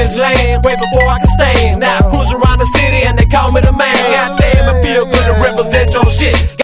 this lane way before I can stand. Now I cruise around the city and they call me the man. Goddamn, it feel good to represent your shit.